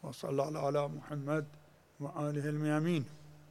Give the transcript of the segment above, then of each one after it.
وصلى الله على محمد وآله الميامين.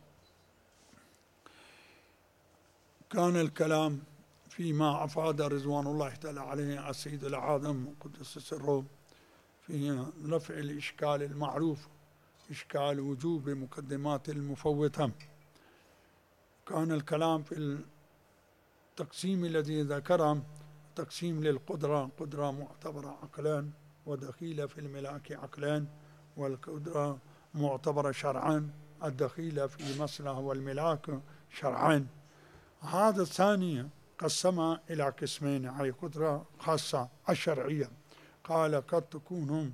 كان الكلام فيما أفاد رضوان الله تعالى عليه السيد العاظم قدس سره في رفع الإشكال المعروف، إشكال وجوب مقدمات المفوتة. كان الكلام في التقسيم الذي ذكره، تقسيم للقدرة، قدرة معتبرة عقلان ودخيلة في الملاك عقلان، والقدرة معتبرة شرعان، الدخيلة في مصلحة والملاك شرعان. هذا الثاني قسمها إلى قسمين، هي قدرة خاصة الشرعية. قال قد تكون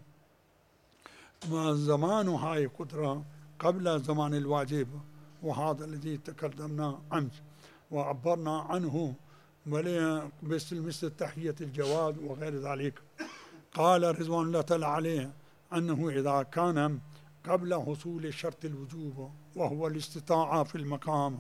زمان هاي قدرة قبل زمان الواجب، وهذا الذي تكلمنا أمس وعبرنا عنه مثل تحية الجواز وغير ذلك. قال رضوان الله تعالى عليه أنه إذا كان قبل حصول شرط الوجوب وهو الاستطاعة في المقام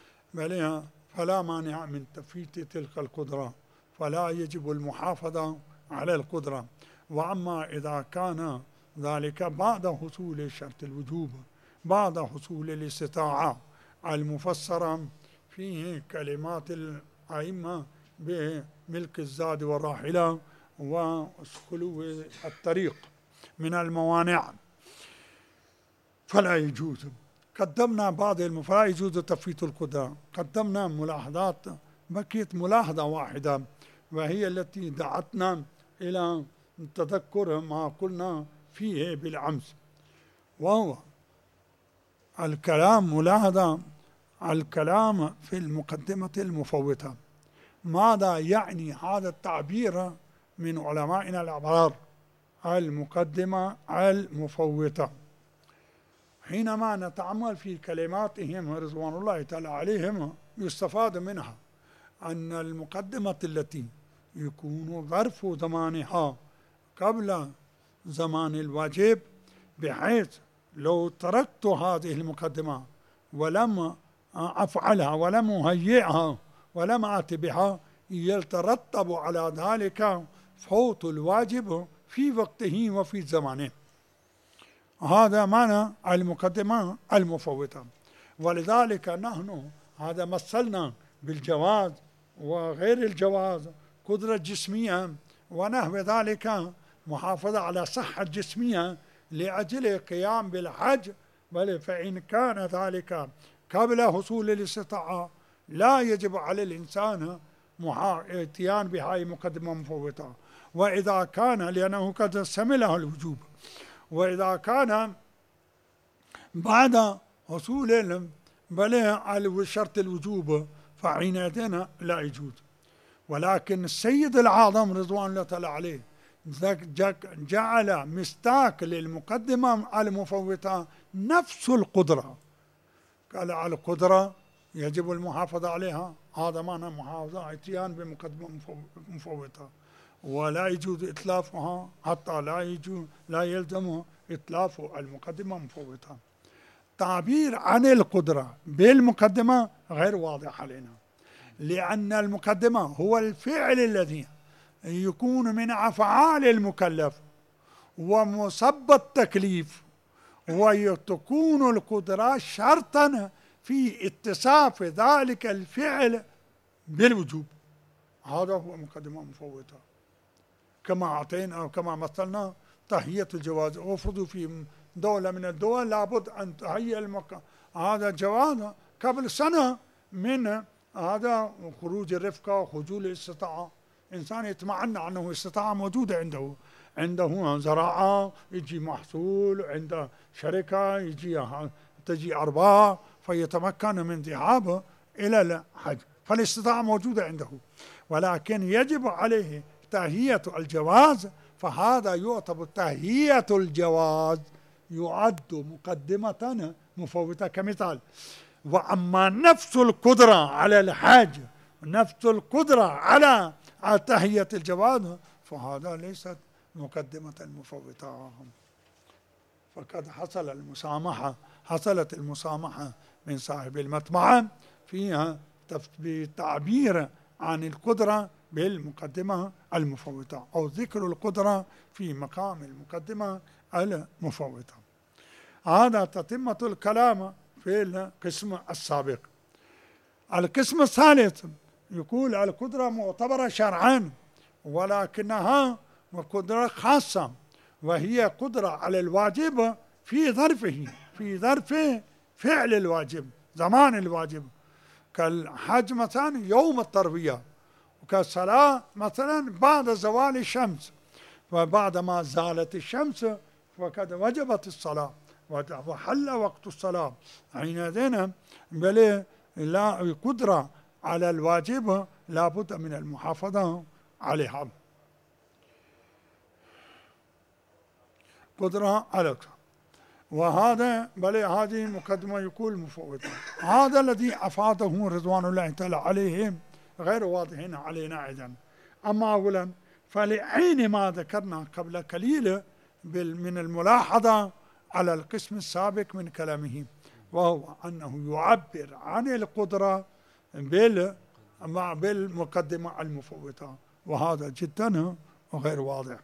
فلا مانع من تفويت تلك القدرة، فلا يجب المحافظة على القدرة. وأما إذا كان ذلك بعد حصول شرط الوجوب، بعد حصول الاستطاعة المفسرة فيه كلمات الأئمة بملك الزاد والراحلة وخلو الطريق من الموانع، فلا يجوز. قدمنا بعض فلا يجوز تفويت القدرة. قدمنا ملاحظات، بقيت ملاحظة واحدة وهي التي دعتنا إلى تذكر ما قلنا فيه بالأمس، وهو الكلام ملاحظة الكلام في المقدمة المفوتة. ماذا يعني هذا التعبير من علمائنا الأبرار؟ المقدمة المفوتة. حينما نتأمل في كلماتهم رضوان الله تعالى عليهم يستفاد منها أن المقدمة التي يكون ظرف زمانها قبل زمان الواجب، بحيث لو تركت هذه المقدمة ولم أفعلها ولم أهيئها ولم آت بها، يترتب على ذلك فوت الواجب في وقته وفي زمانه. هذا معنى المقدمة المفوتة. ولذلك نحن هذا مثلنا بالجواز وغير الجواز، قدرة جسمية ونحو ذلك، محافظة على صحة جسمية لأجل القيام بالحج. بل فإن كان ذلك قبل حصول الاستطاعة لا يجب على الإنسان اتيان بهاي مقدمة مفوتة. وإذا كان لأنه قد شملها الوجوب، وإذا كان بعد حصول شرط الوجوب فحينئذ لا يجوز. ولكن السيد العاظم رضوان الله تعالى عليه جعل مستاك للمقدمة المفوتة نفس القدرة. قال على القدرة يجب المحافظة عليها، هذا معنى محافظة اتيان بمقدمة مفوتة، ولا يجوز إتلافها حتى لا يلزم إتلاف المقدمة المفوتة. تعبير عن القدرة بالمقدمة غير واضح علينا، لأن المقدمة هو الفعل الذي يكون من أفعال المكلف ومسبب التكليف، وتكون القدرة شرطا في اتصاف ذلك الفعل بالوجوب. هذا هو مقدمة مفوتة. كما أعطينا أو كما مثلنا تهيئة الجواز، افرضوا في دولة من الدول لابد أن تهيئ هذا الجواز قبل سنة من هذا خروج الرفقة وخجول الاستطاعة. إنسان يطمئن أنه استطاعة موجودة عنده زراعة، يجي محصول، عنده شركة تجي أرباح، فيتمكن من ذهابه إلى الحج، فالاستطاعة موجودة عنده. ولكن يجب عليه تهيئة الجواز، فهذا يعتبر تهيئة الجواز يعد مقدمة مفوتة كمثال. وأما نفس القدرة على الحج، نفس القدرة على تهيئة الجواز، فهذا ليست مقدمة مفوتة. فقد حصلت المسامحة من صاحب المطبعة فيها بتعبير عن القدرة بالمقدمة المفوتة، أو ذكر القدرة في مقام المقدمة المفوتة. هذا تتمة الكلام في القسم السابق. القسم الثالث يقول القدرة معتبرة شرعا، ولكنها قدرة خاصة، وهي قدرة على الواجب في ظرفه، في ظرف فعل الواجب، زمان الواجب، كالحج مثلا يوم التروية، وكالصلاة مثلا بعد زوال الشمس، وبعد ما زالت الشمس فقد وجبت الصلاة وحل وقت الصلاة. حينئذ بل لا قدرة على الواجب لا بد من المحافظة عليها. قدرة على، وهذا بل هذه مقدمة يقول مفوضة. هذا الذي أفاده رضوان الله تعالى عليهم غير واضح علينا أيضا. أما أولا فلعين ما ذكرنا قبل قليل من الملاحظة على القسم السابق من كلامه، وهو أنه يعبر عن القدرة بالمقدمة المفوضة، وهذا جدا غير واضح.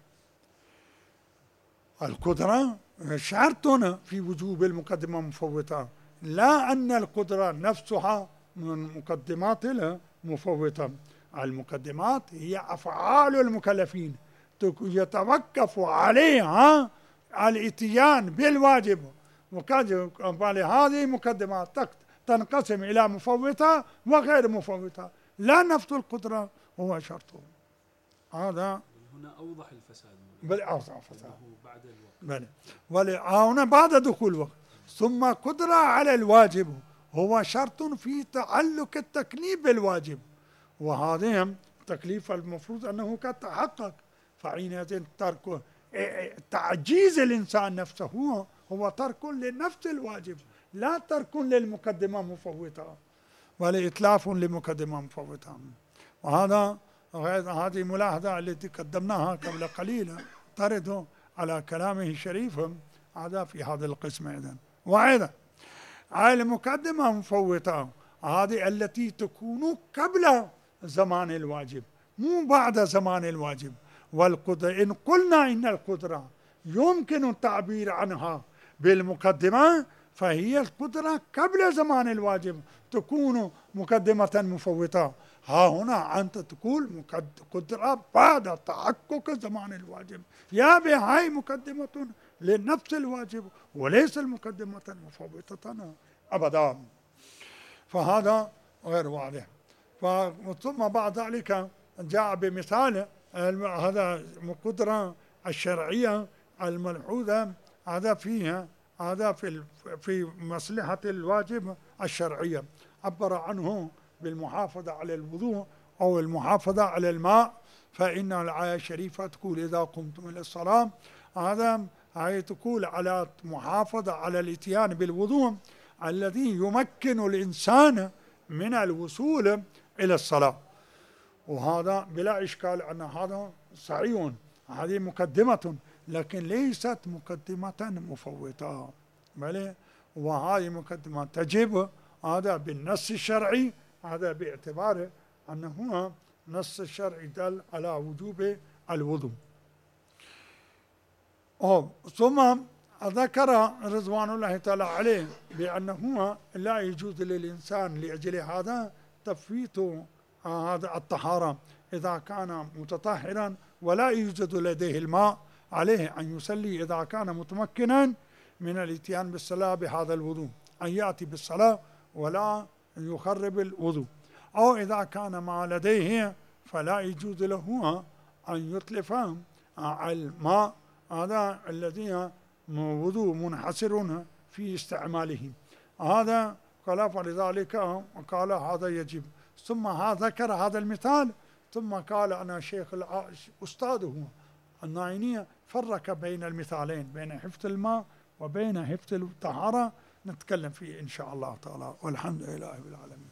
القدرة شرط في وجوب المقدمة المفوضة، لا أن القدرة نفسها من مقدمات المفوضة. المقدمات هي أفعال المكلفين يتوقف عليها الاتيان بالواجب، هذه مقدمات تنقسم إلى مفوضة وغير مفوضة، لا نفس القدرة هو شرطه. هذا هنا أوضح الفساد، بل أوضح الفساد بعد الوقت، هنا بعد دخول الوقت. ثم قدرة على الواجب هو شرط في تعلق التكليف بالواجب، وهذا التكليف المفروض أنه قد تحقق، فحينئذ ترك تعجيز الإنسان نفسه هو ترك لنفس الواجب، لا ترك للمقدمة مفوتة ولا إتلاف لمقدمة مفوتة. وهذا هذه ملاحظة التي قدمناها قبل قليل ترد على كلامه الشريف هذا في هذا القسم أيضا. وأيضا المقدمة مفوتة هذه التي تكون قبل زمان الواجب مو بعد زمان الواجب. والقدرة إن قلنا إن القدرة يمكن التعبير عنها بالمقدمة فهي القدرة قبل زمان الواجب تكون مقدمة مفوتة. ها هنا أنت تقول قدرة بعد تحقق زمان الواجب، يا بهاي مقدمة لنفس الواجب وليس المقدمة مفوتة أبدا. فهذا غير واضح. ثم بعد ذلك جاء بمثال هذا القدرة الشرعية الملحوظة، هذا فيها هذا في مصلحة الواجب الشرعية، عبر عنه بالمحافظة على الوضوء أو المحافظة على الماء. فإن الآية الشريفة تقول إذا قمتم إلى الصلاة، هذا هي تقول على محافظة على الاتيان بالوضوء الذي يمكن الإنسان من الوصول إلى الصلاة. وهذا بلا إشكال أن هذا صحيح، هذه مقدمة لكن ليست مقدمة مفوتة، بل وهذه مقدمة تجب هذا بالنص الشرعي، هذا باعتبار أنه نص الشرعي دل على وجوب الوضوء. ثم ذكر رضوان الله تعالى عليه بأنه لا يجوز للإنسان لأجل هذا تفويت هذا الطهارة إذا كان متطهرا ولا يوجد لديه الماء، عليه أن يصلي إذا كان متمكنا من الاتيان بالصلاة بهذا الوضوء، أن يأتي بالصلاة ولا يخرب الوضوء. أو إذا كان ما لديه فلا يجوز له أن يتلف الماء هذا الذي وضوء منحصر في استعماله. هذا قال فلذلك قال هذا يجب. ثم ذكر هذا المثال، ثم قال أنا شيخ أستاذه الناينية فرق بين المثالين، بين حفظ الماء وبين حفظ الطهارة، نتكلم فيه إن شاء الله تعالى، والحمد لله رب العالمين.